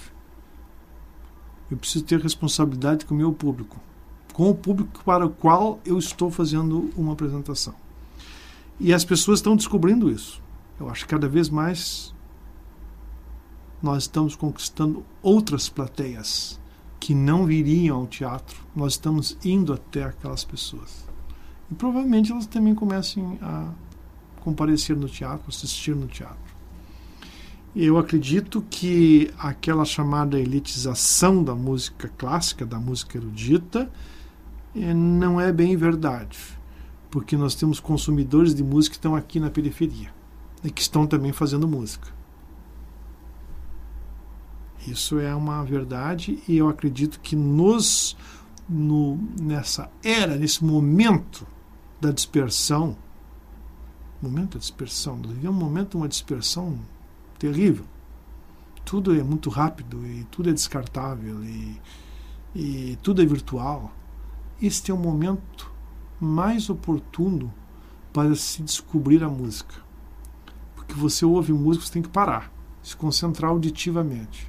Eu preciso ter responsabilidade com o meu público, com o público para o qual eu estou fazendo uma apresentação. E as pessoas estão descobrindo isso. Eu acho que cada vez mais nós estamos conquistando outras plateias que não viriam ao teatro. Nós estamos indo até aquelas pessoas. E provavelmente elas também comecem a comparecer no teatro, assistir no teatro. Eu acredito que aquela chamada elitização da música clássica, da música erudita, não é bem verdade. Porque nós temos consumidores de música que estão aqui na periferia e que estão também fazendo música. Isso é uma verdade e eu acredito que nos, no, nessa era, nesse momento da dispersão, momento da dispersão, nós vivemos um momento de uma dispersão terrível. Tudo é muito rápido e tudo é descartável e, e tudo é virtual. Este é um momento mais oportuno para se descobrir a música. Porque você ouve música, você tem que parar, se concentrar auditivamente.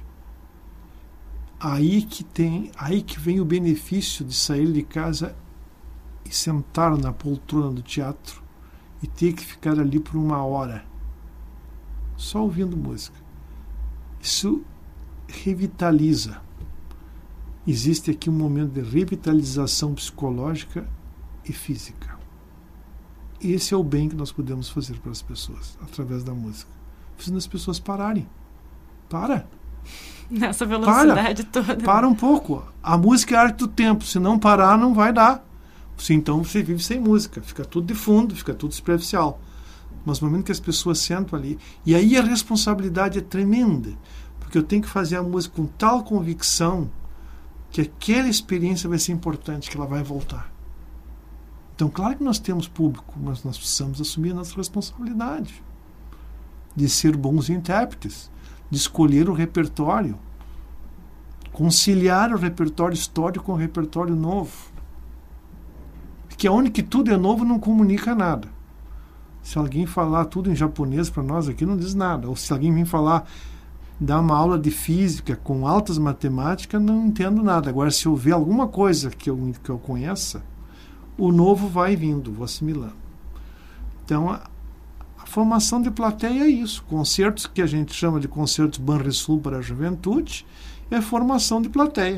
Aí que tem, aí que vem o benefício de sair de casa e sentar na poltrona do teatro e ter que ficar ali por uma hora só ouvindo música. Isso revitaliza. Existe aqui um momento de revitalização psicológica e física. Esse é o bem que nós podemos fazer para as pessoas através da música, fazendo as pessoas pararem. Para. Nessa velocidade para. toda. Para um pouco. A música é a arte do tempo. Se não parar, não vai dar. Se então você vive sem música, fica tudo de fundo, fica tudo superficial. Mas no momento que as pessoas sentam ali, e aí a responsabilidade é tremenda, porque eu tenho que fazer a música com tal convicção que aquela experiência vai ser importante, que ela vai voltar. Então, claro que nós temos público, mas nós precisamos assumir a nossa responsabilidade de ser bons intérpretes, de escolher o repertório, conciliar o repertório histórico com o repertório novo. Porque onde que tudo é novo não comunica nada. Se alguém falar tudo em japonês para nós aqui, não diz nada. Ou se alguém vir falar, dar uma aula de física com altas matemáticas, não entendo nada. Agora, se eu ver alguma coisa que eu, que eu conheça, o novo vai vindo, vou assimilando. Então, a, a formação de plateia é isso. Concertos que a gente chama de concertos Banrisul para a juventude é formação de plateia.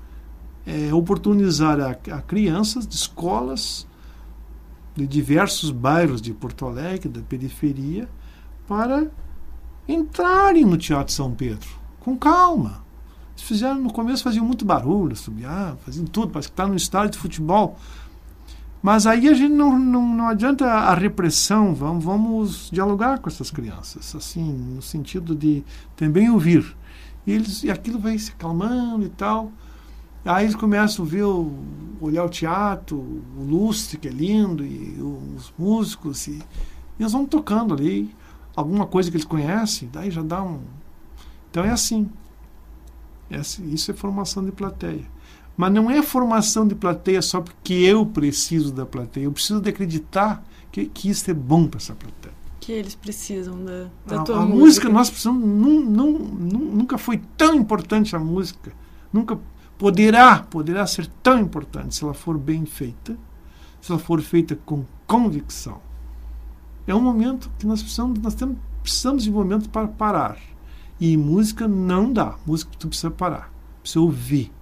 É oportunizar a, a crianças de escolas de diversos bairros de Porto Alegre, da periferia, para entrarem no Teatro São Pedro, com calma. Eles fizeram, no começo faziam muito barulho, subiam, faziam tudo, parece que está no estádio de futebol. Mas aí a gente não, não, não adianta a repressão, vamos, vamos dialogar com essas crianças, assim, no sentido de também ouvir. E, eles, e aquilo vai se acalmando e tal. Aí eles começam a ver, o, olhar o teatro, o lustre, que é lindo, e os músicos, e, e eles vão tocando ali, alguma coisa que eles conhecem, daí já dá um... Então é assim. Essa, isso é formação de plateia. Mas não é formação de plateia só porque eu preciso da plateia. Eu preciso de acreditar que, que isso é bom para essa plateia. Que eles precisam da, da a, tua a música. música, nós precisamos... Num, num, num, nunca foi tão importante a música. Nunca poderá, poderá ser tão importante se ela for bem feita, se ela for feita com convicção. É um momento que nós precisamos, nós temos, precisamos de um momento para parar. E música não dá. Música tu precisa parar. Precisa ouvir.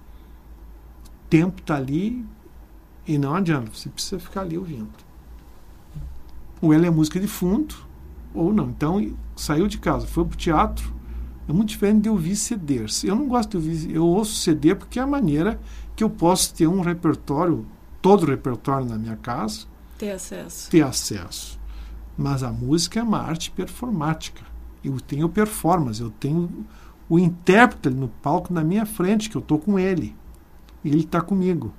O tempo está ali e não adianta. Você precisa ficar ali ouvindo. Ou ela é música de fundo, ou não. Então, saiu de casa, foi para o teatro. É muito diferente de ouvir C Ds. Eu não gosto de ouvir... Eu ouço C D porque é a maneira que eu posso ter um repertório, todo o repertório na minha casa. Ter acesso. Ter acesso. Mas a música é uma arte performática. Eu tenho performance, eu tenho o intérprete ali no palco na minha frente, que eu estou com ele. E ele está comigo.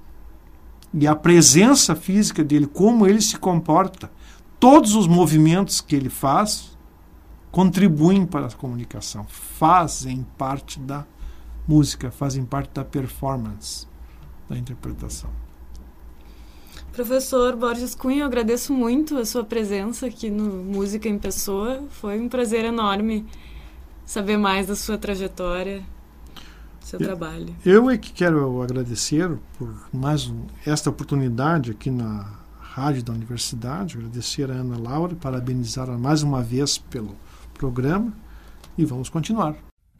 E a presença física dele, como ele se comporta, todos os movimentos que ele faz, contribuem para a comunicação, fazem parte da música, fazem parte da performance, da interpretação. Professor Borges Cunha, eu agradeço muito a sua presença aqui no Música em Pessoa. Foi um prazer enorme saber mais da sua trajetória, do seu eu, trabalho. Eu é que quero agradecer por mais um, esta oportunidade aqui na Rádio da Universidade, agradecer a Ana Laura, parabenizá-la mais uma vez pelo programa e vamos continuar.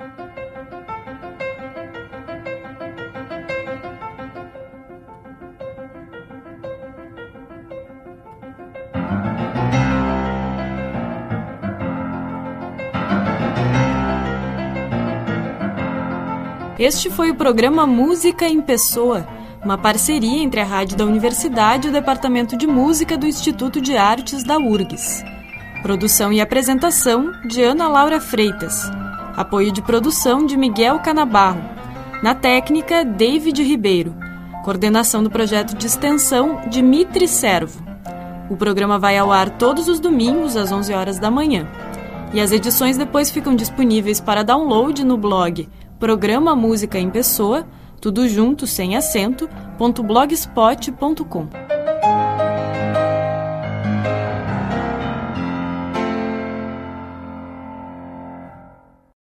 Este foi o programa Música em Pessoa, uma parceria entre a Rádio da Universidade e o Departamento de Música do Instituto de Artes da U R G S. Produção e apresentação de Ana Laura Freitas. Apoio de produção de Miguel Canabarro. Na técnica, David Ribeiro. Coordenação do projeto de extensão, Dimitri Servo. O programa vai ao ar todos os domingos, às onze horas da manhã. E as edições depois ficam disponíveis para download no blog Programa Música em Pessoa, tudo junto, sem acento, ponto blogspot ponto com.